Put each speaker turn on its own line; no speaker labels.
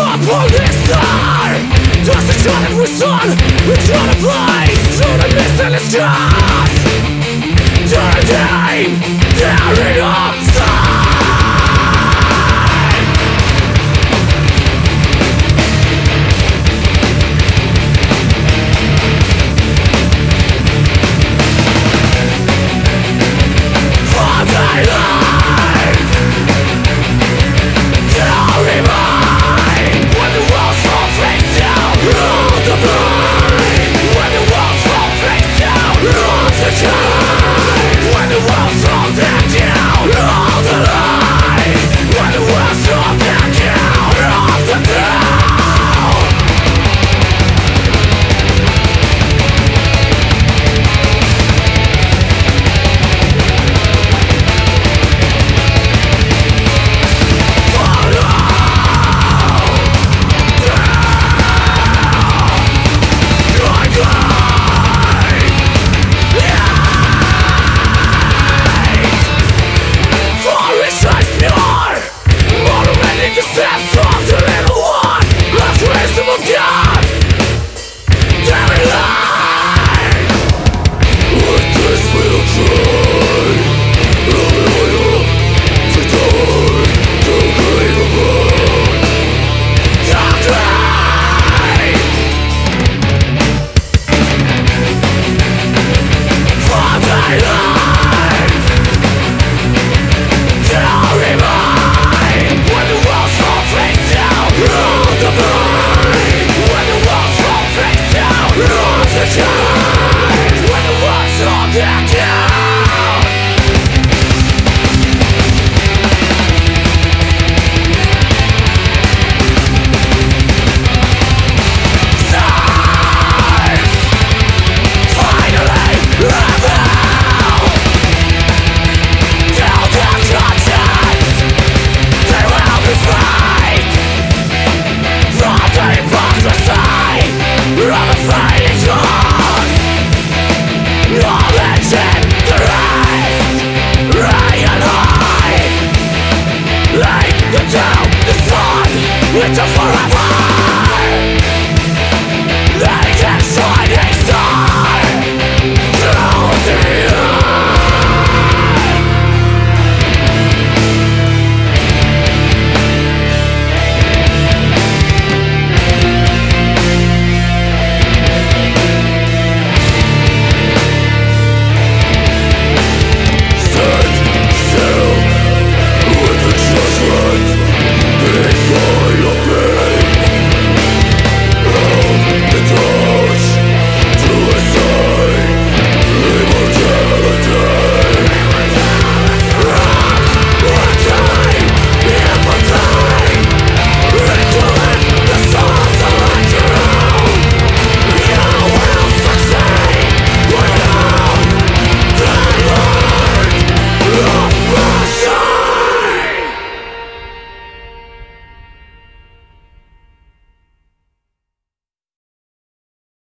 upon this star. Does the shot that we saw, it's on a place through the mist and the stars. Turning, tearing up sides. For daylight, to remind when the walls fall face down on the blind. When the walls fall face down on the shine. When the walls fall down all the lies. When the walls fall down off the town. It's a forever.